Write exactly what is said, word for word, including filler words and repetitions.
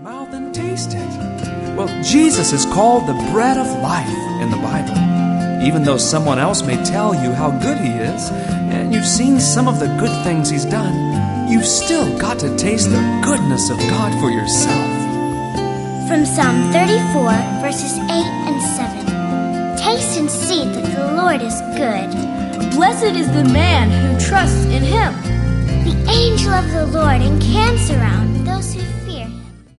mouth and taste it. Well, Jesus is called the bread of life in the Bible. Even though someone else may tell you how good he is, and you've seen some of the good things he's done, you've still got to taste the goodness of God for yourself. From Psalm thirty-four, verses eight and seven. Taste and see that the Lord is good. Blessed is the man who trusts in him. The angel of the Lord encamps around those who